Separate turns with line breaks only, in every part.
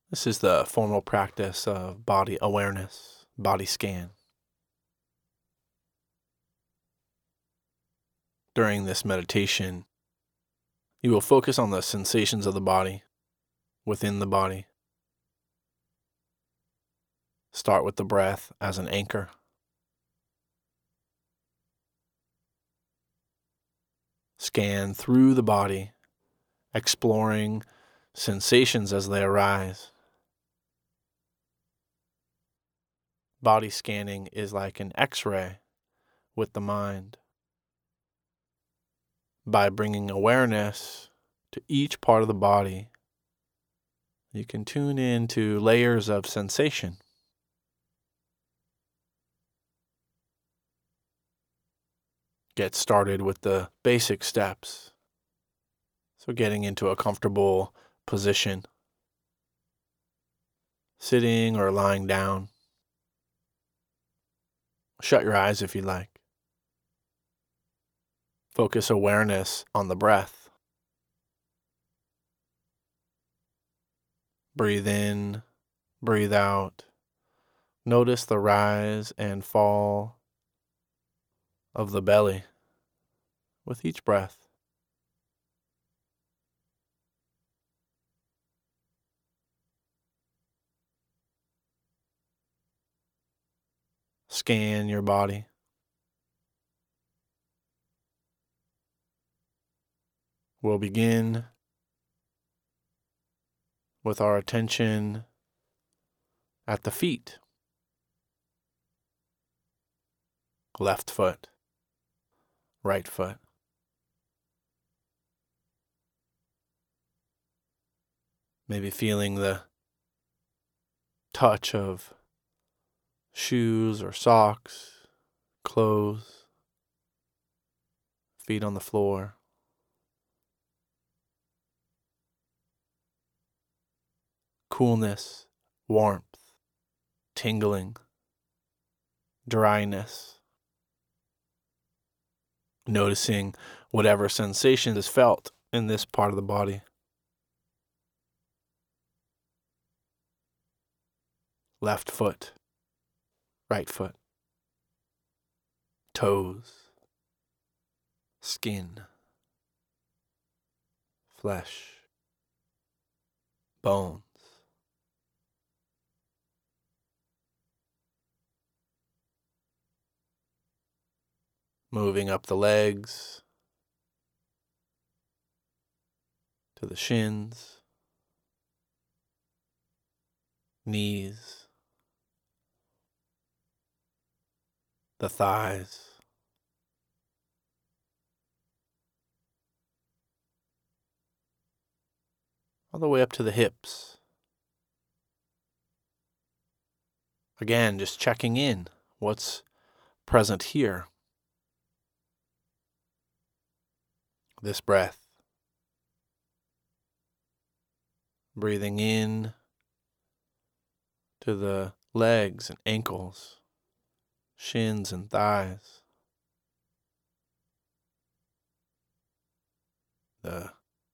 This is the formal practice of body awareness, body scan. During this meditation, you will focus on the sensations of the body, within the body. Start with the breath as an anchor. Scan through the body, exploring sensations as they arise. Body scanning is like an X-ray with the mind. By bringing awareness to each part of the body, you can tune into layers of sensation. Get started with the basic steps. So getting into a comfortable position, sitting or lying down. Shut your eyes if you like. Focus awareness on the breath. Breathe in, breathe out. Notice the rise and fall of the belly with each breath. Scan your body. We'll begin with our attention at the feet. Left foot, right foot. Maybe feeling the touch of shoes or socks, clothes, feet on the floor. Coolness, warmth, tingling, dryness. Noticing whatever sensation is felt in this part of the body. Left foot, right foot, toes, skin, flesh, bones. Moving up the legs to the shins, knees, the thighs, all the way up to the hips. Again, just checking in. What's present here? This breath. Breathing in to the legs and ankles, shins and thighs. The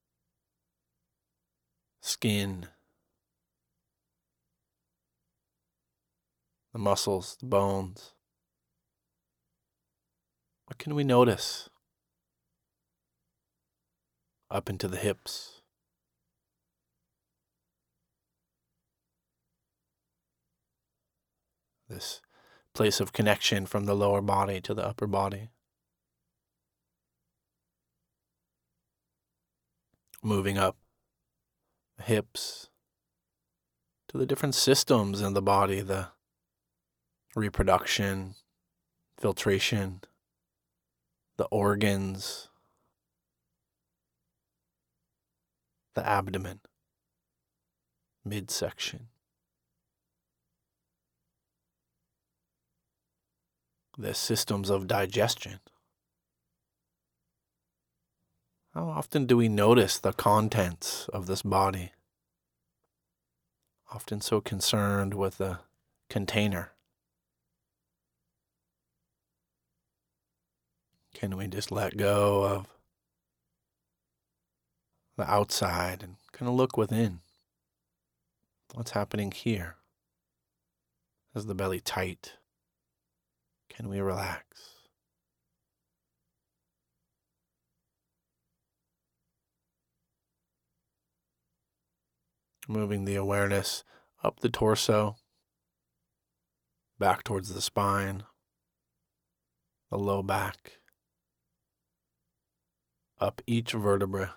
skin, the muscles, the bones. What can we notice? Up into the hips. This place of connection from the lower body to the upper body. Moving up the hips to the different systems in the body, the reproduction, filtration, the organs, the abdomen, midsection. The systems of digestion. How often do we notice the contents of this body? Often so concerned with the container. Can we just let go of the outside and kind of look within? What's happening here? Is the belly tight? Can we relax? Moving the awareness up the torso, back towards the spine, the low back, up each vertebra.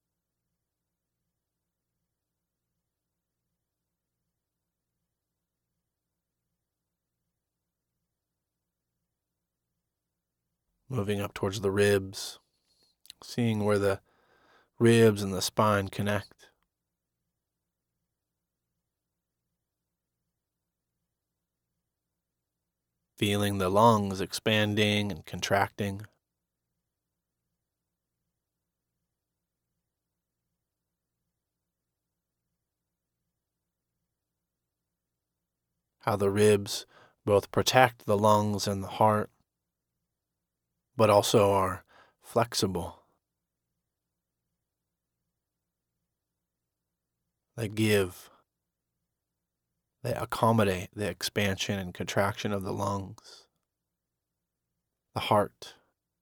Moving up towards the ribs, seeing where the ribs and the spine connect. Feeling the lungs expanding and contracting. How the ribs both protect the lungs and the heart, but also are flexible. They give. They accommodate the expansion and contraction of the lungs, the heart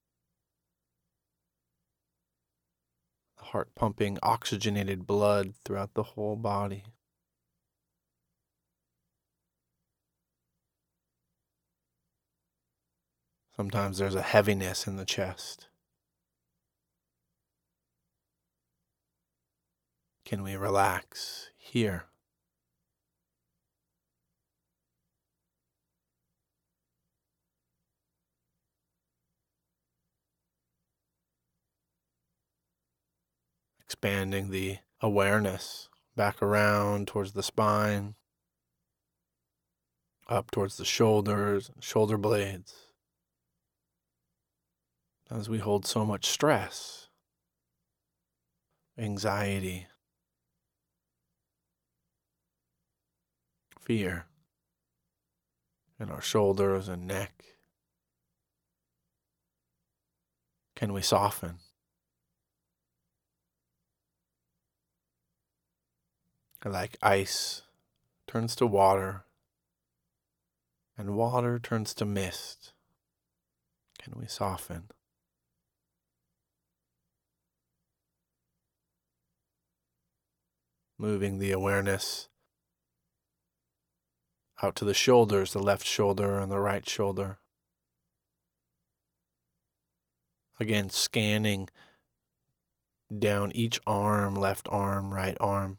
pumping oxygenated blood throughout the whole body. Sometimes there's a heaviness in the chest. Can we relax here? Expanding the awareness back around towards the spine, up towards the shoulders and shoulder blades. As we hold so much stress, anxiety, fear in our shoulders and neck, can we soften? Like ice turns to water, and water turns to mist. Can we soften? Moving the awareness out to the shoulders, the left shoulder and the right shoulder. Again, scanning down each arm, left arm, right arm,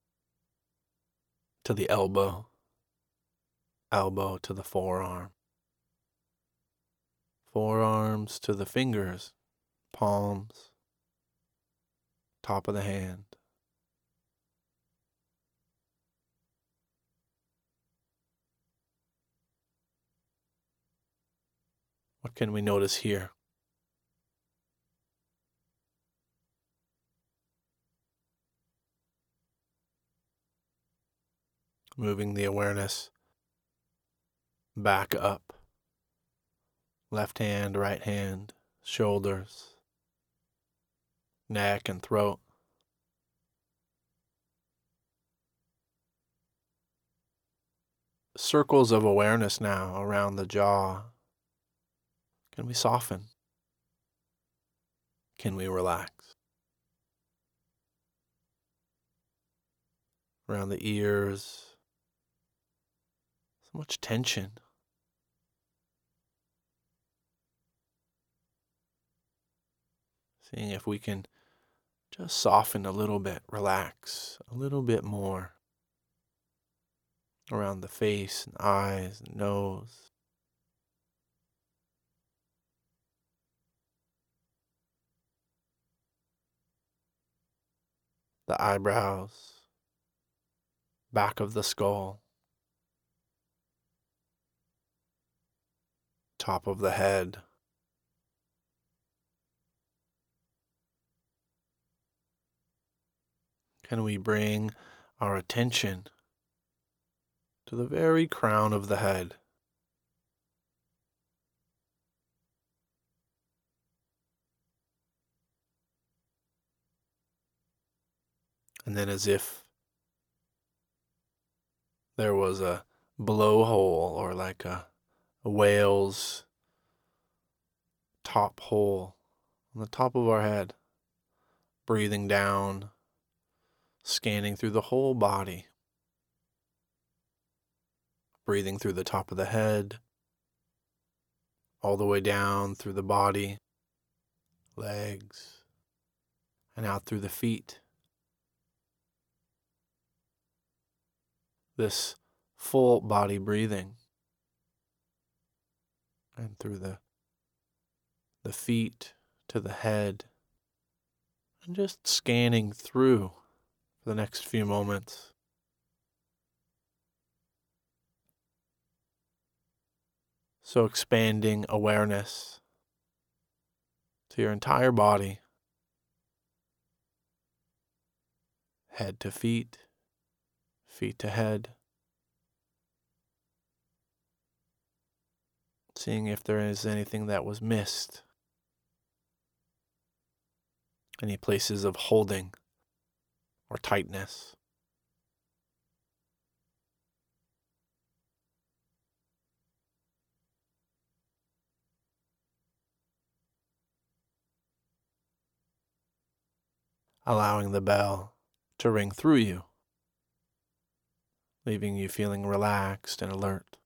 to the elbow, elbow to the forearm, forearms to the fingers, palms, top of the hand. What can we notice here? Moving the awareness back up. Left hand, right hand, shoulders, neck and throat. Circles of awareness now around the jaw. Can we soften? Can we relax? Around the ears. So much tension. Seeing if we can just soften a little bit, relax a little bit more. Around the face and eyes and nose. The eyebrows. Back of the skull. Top of the head. Can we bring our attention to the very crown of the head? And then, as if there was a blowhole or like a whale's top hole on the top of our head, breathing down, scanning through the whole body, breathing through the top of the head, all the way down through the body, legs, and out through the feet. This full body breathing, and through the feet to the head, and just scanning through for the next few moments. So expanding awareness to your entire body, head to feet, feet to head. Seeing if there is anything that was missed, any places of holding or tightness. Allowing the bell to ring through you, leaving you feeling relaxed and alert.